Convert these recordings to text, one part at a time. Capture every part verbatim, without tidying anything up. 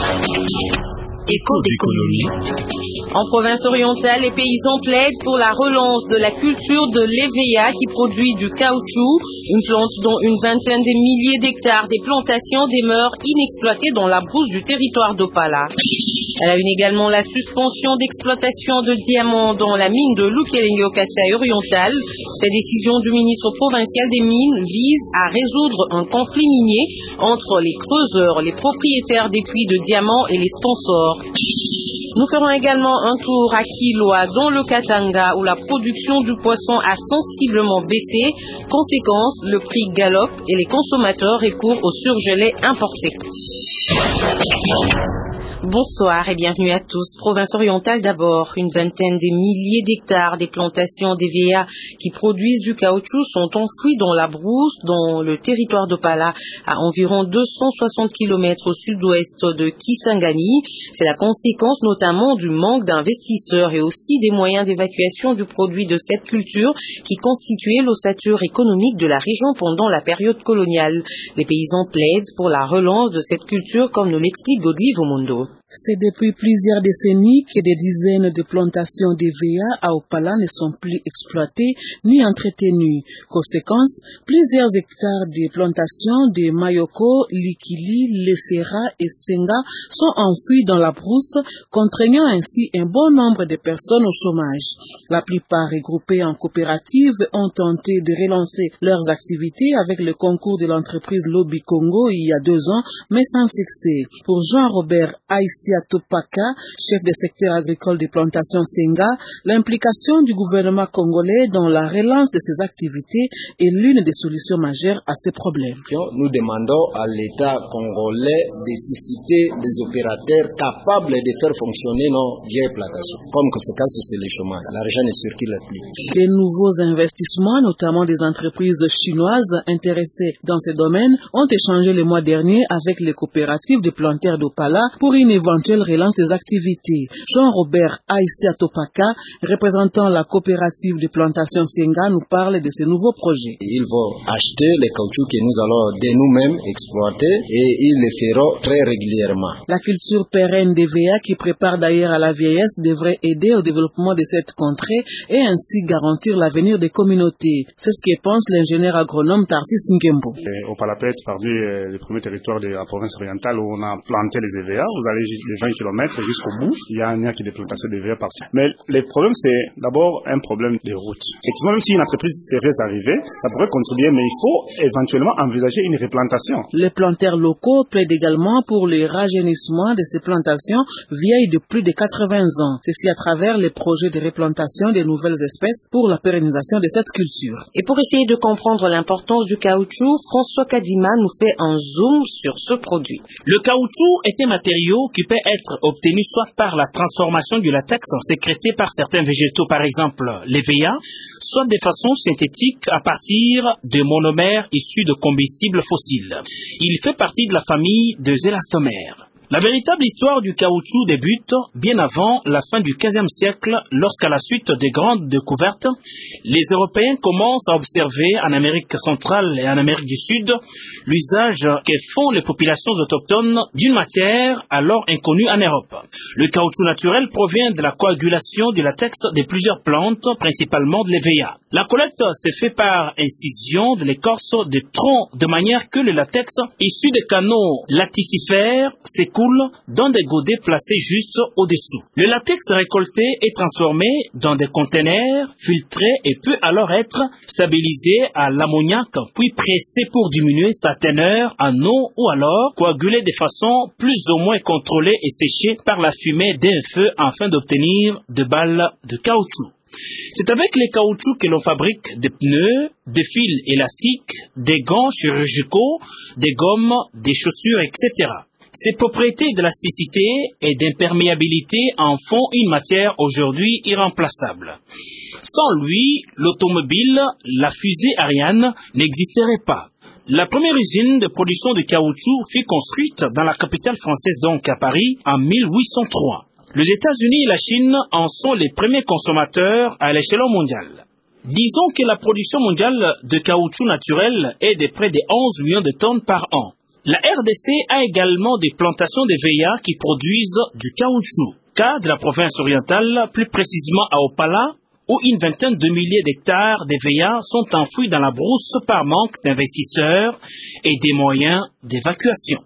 Écho d'économie. En province orientale, les paysans plaident pour la relance de la culture de l'E V A qui produit du caoutchouc, une plante dont une vingtaine de milliers d'hectares des plantations demeurent inexploitées dans la brousse du territoire d'Opala. Elle a une également la suspension d'exploitation de diamants dans la mine de Lukelenge au Kasaï oriental. Cette décision du ministre provincial des mines vise à résoudre un conflit minier entre les creuseurs, les propriétaires des puits de diamants et les sponsors. Nous ferons également un tour à Kiloa, dans le Katanga, où la production du poisson a sensiblement baissé. Conséquence, le prix galope et les consommateurs recourent au surgelé importé. Bonsoir et bienvenue à tous. Province orientale d'abord, une vingtaine de milliers d'hectares des plantations d'E V A qui produisent du caoutchouc sont enfouis dans la brousse dans le territoire d'Opala, à environ deux cent soixante kilomètres au sud-ouest de Kisangani. C'est la conséquence notamment du manque d'investisseurs et aussi des moyens d'évacuation du produit de cette culture qui constituait l'ossature économique de la région pendant la période coloniale. Les paysans plaident pour la relance de cette culture comme nous l'explique Godlive Omondo. C'est depuis plusieurs décennies que des dizaines de plantations d'E V A à Opala ne sont plus exploitées ni entretenues. Conséquence, plusieurs hectares de plantations de Mayoko, Likili, Lefera et Senga sont enfouis dans la brousse, contraignant ainsi un bon nombre de personnes au chômage. La plupart regroupées en coopératives ont tenté de relancer leurs activités avec le concours de l'entreprise Lobby Congo il y a deux ans, mais sans succès. Pour Jean-Robert Aïssia Topaka, chef des secteurs agricoles des plantations Senga, l'implication du gouvernement congolais dans la relance de ces activités est l'une des solutions majeures à ces problèmes. Nous demandons à l'État congolais de susciter des opérateurs capables de faire fonctionner nos vieilles plantations. Comme que ce cas, c'est le chômage. L'argent ne circule plus. Les nouveaux investissements, notamment des entreprises chinoises intéressées dans ce domaine, ont échangé le mois dernier avec les coopératives de planteurs d'Opala pour une éventuelle relance des activités. Jean-Robert Aïssia Topaka, représentant la coopérative de plantation Senga, nous parle de ce nouveau projet. Ils vont acheter les caoutchoucs que nous allons de nous-mêmes exploiter et ils le feront très régulièrement. La culture pérenne d'E V A qui prépare d'ailleurs à la vieillesse devrait aider au développement de cette contrée et ainsi garantir l'avenir des communautés. C'est ce que pense l'ingénieur agronome Tarsis Nkembo. Au Palapet, parmi les premiers territoires de la province orientale où on a planté les E V A, vous allez de vingt kilomètres jusqu'au bout, il y a un aire qui est de plantation d'E V A par-ci. Mais le problème, c'est d'abord un problème de route. Effectivement, même si une entreprise serait arrivée, ça pourrait contribuer, mais il faut éventuellement envisager une replantation. Les planteurs locaux plaident également pour le rajeunissement de ces plantations vieilles de plus de quatre-vingts ans. Ceci à travers les projets de replantation de nouvelles espèces pour la pérennisation de cette culture. Et pour essayer de comprendre l'importance du caoutchouc, François Kadima nous fait un zoom sur ce produit. Le caoutchouc est un matériau qui peut être obtenu soit par la transformation du latex sécrété par certains végétaux, par exemple l'E V A, soit de façon synthétique à partir de monomères issus de combustibles fossiles. Il fait partie de la famille des élastomères. La véritable histoire du caoutchouc débute bien avant la fin du quinzième siècle, lorsqu'à la suite des grandes découvertes, les Européens commencent à observer en Amérique centrale et en Amérique du Sud l'usage que font les populations autochtones d'une matière alors inconnue en Europe. Le caoutchouc naturel provient de la coagulation du latex de plusieurs plantes, principalement de l'E V A. La collecte se fait par incision de l'écorce des troncs de manière que le latex issu des canaux laticifères s'écoule dans des godets placés juste au-dessous. Le latex récolté est transformé dans des conteneurs filtrés et peut alors être stabilisé à l'ammoniac puis pressé pour diminuer sa teneur en eau ou alors coagulé de façon plus ou moins contrôlée et séché par la fumée d'un feu afin d'obtenir des balles de caoutchouc. C'est avec les caoutchoucs que l'on fabrique des pneus, des fils élastiques, des gants chirurgicaux, des gommes, des chaussures, et cetera. Ses propriétés d'élasticité et d'imperméabilité en font une matière aujourd'hui irremplaçable. Sans lui, l'automobile, la fusée Ariane n'existerait pas. La première usine de production de caoutchouc fut construite dans la capitale française, donc à Paris, en mille huit cent trois. Les États-Unis et la Chine en sont les premiers consommateurs à l'échelon mondial. Disons que la production mondiale de caoutchouc naturel est de près de onze millions de tonnes par an. La R D C a également des plantations de V A qui produisent du caoutchouc. Cas de la province orientale, plus précisément à Opala, où une vingtaine de milliers d'hectares de V A sont enfouis dans la brousse par manque d'investisseurs et des moyens d'évacuation.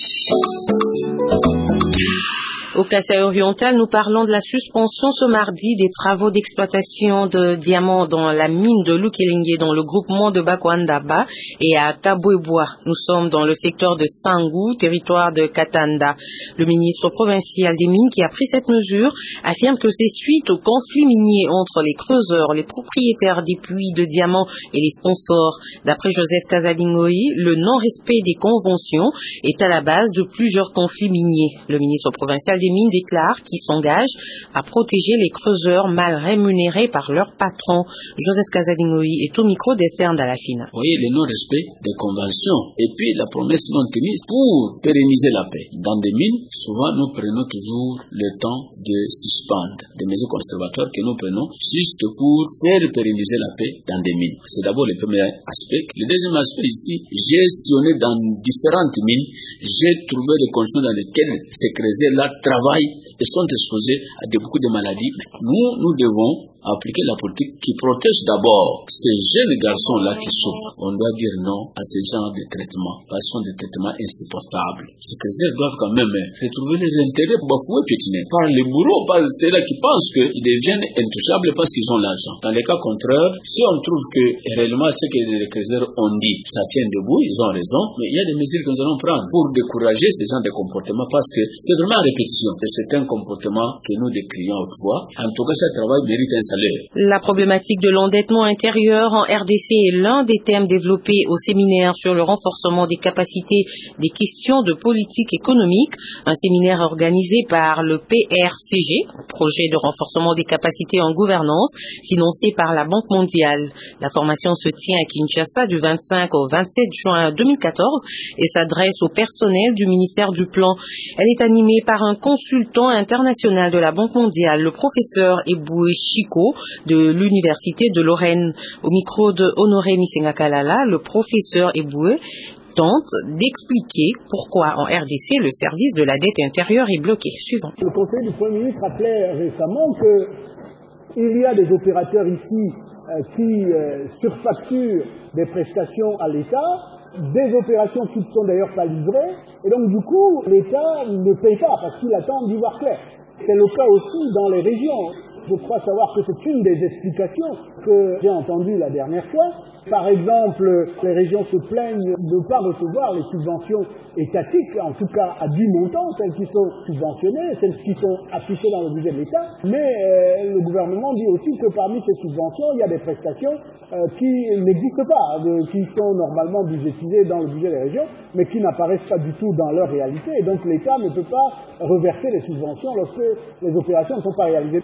Au Kasaï oriental, nous parlons de la suspension ce mardi des travaux d'exploitation de diamants dans la mine de Lukelenge dans le groupement de Bakwandaba et à Kabouebois. Nous sommes dans le secteur de Sangou, territoire de Katanda. Le ministre provincial des mines qui a pris cette mesure affirme que c'est suite au conflit minier entre les creuseurs, les propriétaires des puits de diamants et les sponsors. D'après Joseph Kazadingoï, le non-respect des conventions est à la base de plusieurs conflits miniers. Le ministre provincial des mines déclare qu'ils s'engagent à protéger les creuseurs mal rémunérés par leurs patrons. Joseph Kazadingoï est au micro d'Esther Ndalafina. Vous voyez le non-respect des conventions et puis la promesse non tenue pour pérenniser la paix. Dans des mines, souvent nous prenons toujours le temps de suspendre des mesures conservatoires que nous prenons juste pour faire pérenniser la paix dans des mines. C'est d'abord le premier aspect. Le deuxième aspect ici, j'ai sillonné dans différentes mines, j'ai trouvé des conditions dans lesquelles ces creuseurs-là travaillent et sont exposés à de, beaucoup de maladies. Nous, nous devons appliquer la politique qui protège d'abord ces jeunes garçons-là qui souffrent. On doit dire non à ce genre de traitement, parce que ce sont des traitements insupportables. Ces creuseurs doivent quand même retrouver leur intérêt bafoué piétiné par les bourreaux, par ceux-là qui pensent qu'ils deviennent intouchables parce qu'ils ont l'argent. Dans les cas contraires, si on trouve que réellement ce que les creuseurs ont dit, ça tient debout, ils ont raison, mais il y a des mesures que nous allons prendre pour décourager ces genres de comportements parce que c'est vraiment une répétition. Et c'est un comportement que nous décrions autrefois. En tout cas, ce travail mérite un salaire. La problématique de l'endettement intérieur en R D C est l'un des thèmes développés au séminaire sur le renforcement des capacités des questions de politique économique, un séminaire organisé par le P R C G, projet de renforcement des capacités en gouvernance, financé par la Banque mondiale. La formation se tient à Kinshasa du vingt-cinq au vingt-sept juin deux mille quatorze et s'adresse au personnel du ministère du Plan. Elle est animée par un consultant international de la Banque mondiale, le professeur Eboué Chico, de l'Université de Lorraine. Au micro de Honoré Misengakalala, le professeur Eboué tente d'expliquer pourquoi en R D C le service de la dette intérieure est bloqué. Suivant. Le Conseil du Premier ministre rappelait récemment qu'il y a des opérateurs ici euh, qui euh, surfacturent des prestations à l'État, des opérations qui ne sont d'ailleurs pas livrées, et donc du coup l'État ne paye pas parce qu'il attend d'y voir clair. C'est le cas aussi dans les régions. Je crois savoir que c'est une des explications que j'ai entendues la dernière fois. Par exemple, les régions se plaignent de ne pas recevoir les subventions étatiques, en tout cas à dix montants, celles qui sont subventionnées, celles qui sont affichées dans le budget de l'État. Mais euh, le gouvernement dit aussi que parmi ces subventions, il y a des prestations euh, qui n'existent pas, de, qui sont normalement budgétisées dans le budget des régions, mais qui n'apparaissent pas du tout dans leur réalité. Et donc l'État ne peut pas reverser les subventions lorsque les opérations ne sont pas réalisées.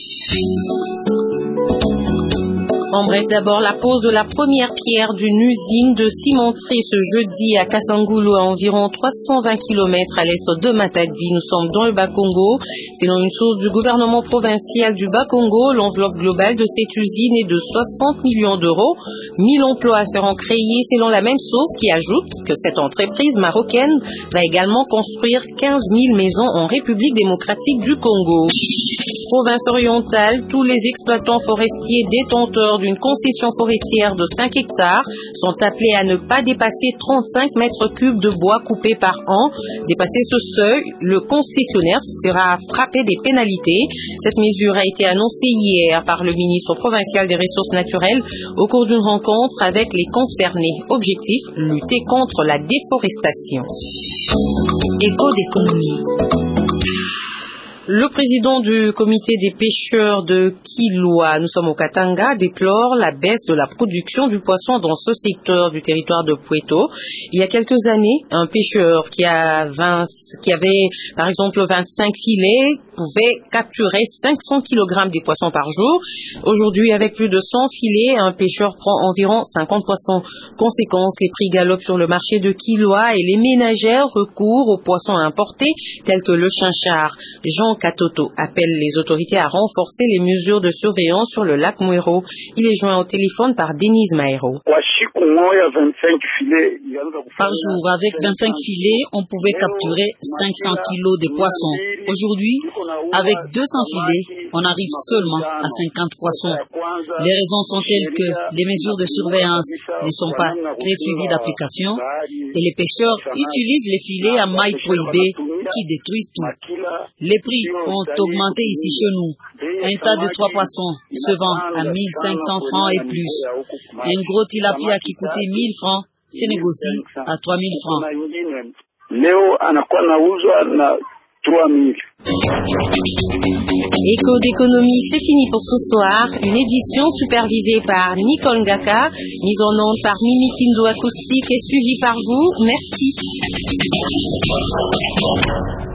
En bref, d'abord la pose de la première pierre d'une usine de cimenterie ce jeudi à Kassangoulou, à environ trois cent vingt kilomètres à l'est de Matadi. Nous sommes dans le Bas-Congo. Selon une source du gouvernement provincial du Bas-Congo, l'enveloppe globale de cette usine est de soixante millions d'euros. mille emplois seront créés selon la même source qui ajoute que cette entreprise marocaine va également construire quinze mille maisons en République démocratique du Congo. Province orientale, tous les exploitants forestiers détenteurs d'une concession forestière de cinq hectares sont appelés à ne pas dépasser trente-cinq mètres cubes de bois coupés par an. Dépasser ce seuil, le concessionnaire sera frappé des pénalités. Cette mesure a été annoncée hier par le ministre provincial des Ressources naturelles au cours d'une rencontre avec les concernés. Objectif, lutter contre la déforestation. Écho d'économie. Le président du comité des pêcheurs de Kilwa, nous sommes au Katanga, déplore la baisse de la production du poisson dans ce secteur du territoire de Puerto. Il y a quelques années, un pêcheur qui, a vingt, qui avait par exemple vingt-cinq filets pouvait capturer cinq cents kilogrammes de poissons par jour. Aujourd'hui, avec plus de cent filets, un pêcheur prend environ cinquante poissons. Conséquence, les prix galopent sur le marché de Kilwa et les ménagères recourent aux poissons importés tels que le chinchard. Jean Katoto appelle les autorités à renforcer les mesures de surveillance sur le lac Mouero. Il est joint au téléphone par Denise Maero. Par jour, avec vingt-cinq filets, on pouvait capturer cinq cents kilos de poissons. Aujourd'hui, avec deux cents filets, on arrive seulement à cinquante poissons. Les raisons sont telles que les mesures de surveillance ne sont pas très suivies d'application et les pêcheurs utilisent les filets à mailles prohibées qui détruisent tout. Les prix ont augmenté ici chez nous. Un tas de trois poissons se vend à mille cinq cents francs et plus. Un gros tilapia qui coûtait mille francs se négocie à trois mille francs. Écho d'économie, c'est fini pour ce soir. Une édition supervisée par Nicole Ngaka, mise en onde par Mimi Kindo Acoustique et suivie par vous. Merci.